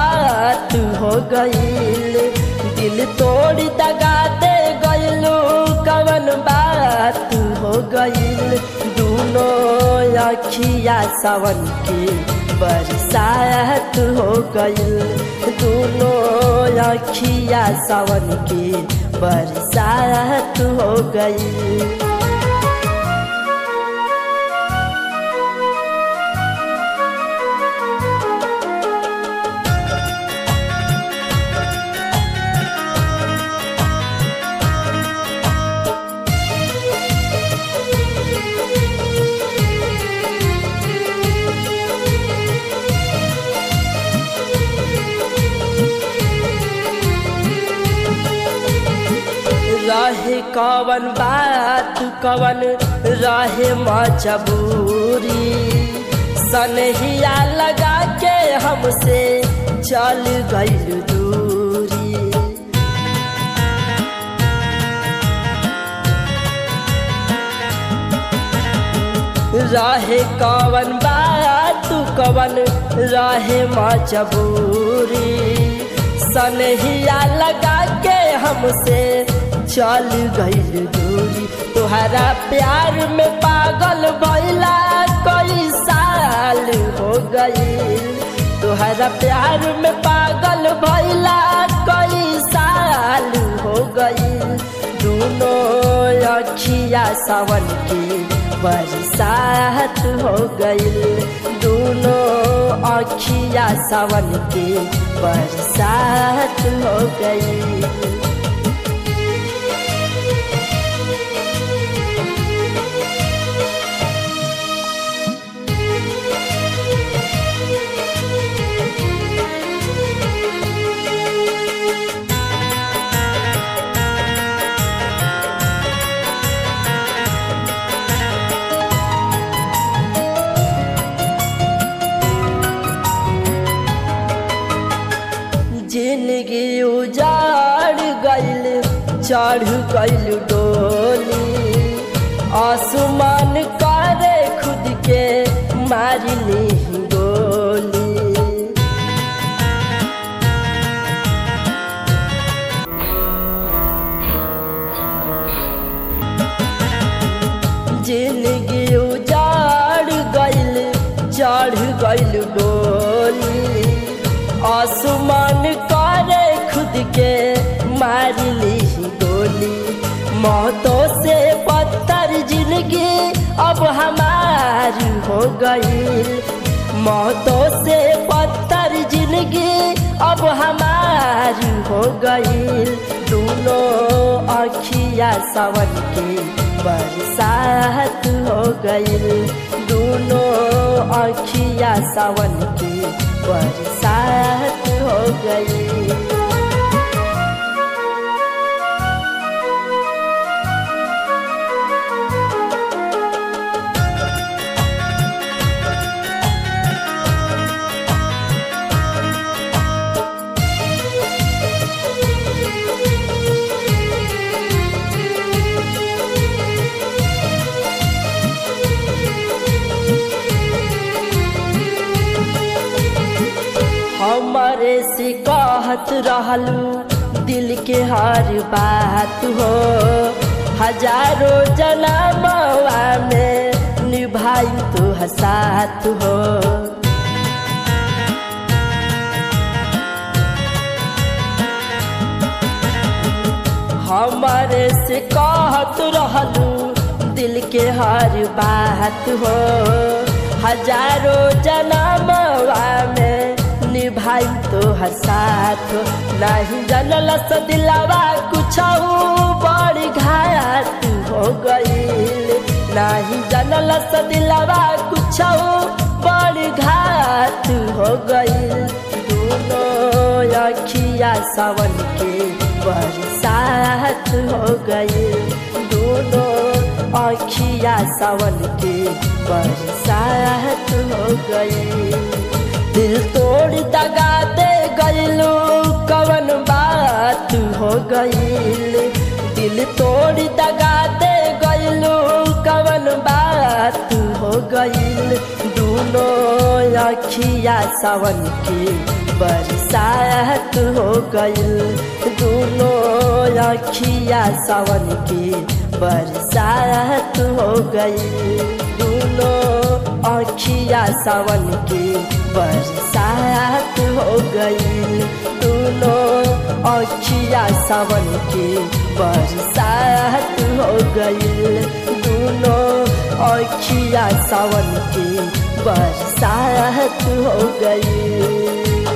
बात हो गईल, दिल तोड़ दगा दे गईलू कवन बात हो गईल। दोनों अखिया सावन की बरसात हो गईल, दोनों अखिया सावन की बरसात हो गईल। रहे कवन बात कवन रहे मजबूरी, सनहिया लगा के हमसे चल गईल दूरी। रहे कवन बात कवन रहे मजबूरी, सनहिया लगा के हमसे चल गईल दूरी। तुहरा प्यार में पागल भइला कई साल हो गईल, तुहरा प्यार में पागल भइला कई साल हो गईल। दोनों अखिया सावन की बरसात हो गईल, दोनों अखिया सावन की बरसात हो गईल। जिंदगी उजाड़ गईल, चढ़ गईल डोली, आसमान करे खुद के मारली गोली। जिंदगी उजाड़ गईल, चढ़ गईल डोली, आसमान करे खुद के मारली गोली। मौतों से पत्थर जिंदगी अब हमारी हो गई, मौतों से पत्थर जिंदगी अब हमारी हो गई। दोनों अखिया सावन की बरसात हो गई, दोनों अखिया सावन की बरसात हो गई। हमारे से कहत रहलू दिल के हर बात हो, हजारों जन्मवा में निभाई तो साथ हो। हमारे से कहत रहलू दिल के हर बात हो, हजारों जन्मवा में निभाई तो साथ। नहीं जानल दिलवा कुछ बड़ी घात हो गईल, नहीं जानल दिलवा कुछ बड़ी घात हो गईल। दोनों अखिया सावन के बरसात हो गईल, दोनों अखिया सावन के बरसात हो गईल। दिल तोड़ दगा दे गईलू कवन बात हो गईल, दिल तोड़ दगा दे गईलू कवन बात हो गईल। दोनों अखिया सावन की बरसात हो गइल दोनों अखिया सावन की बरसात हो गइल दोनों अखिया सावन की बरसात हो गइल दोनों अखिया सावन की बरसात हो गइल दोनों अखिया सावन की बरसात हो गइल।